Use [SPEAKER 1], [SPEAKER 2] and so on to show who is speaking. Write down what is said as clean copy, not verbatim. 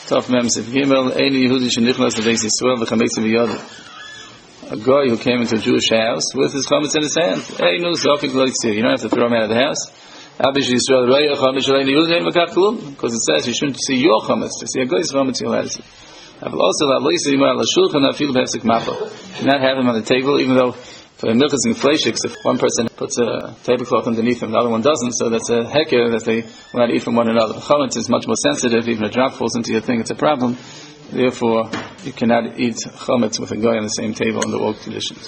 [SPEAKER 1] Tov Mem Sif Gimel, Eini Yehudi Shenichnas Lebeis Yisrael v'chametz b'yado. A guy who came into a Jewish house with his chametz in his hand. Einu Zofik Loitzir. You don't have to throw him out of the house. Abish Yisrael Raya Chametz Shaleini Yehudi Ein Makach Klum, because it says you shouldn't see your chametz. To see a guy's chametz, you'll have to see. But also, La Loisi Yimar La Shulchan Afil B'Hefsek Mapo. You should not have him on the table, even though for milchus and fleishiks, if one person puts a tablecloth underneath him, the other one doesn't, so that's a heker that they will not eat from one another. Chametz is much more sensitive. Even a drop falls into your thing, it's a problem. Therefore, you cannot eat chametz with a guy on the same table under all conditions.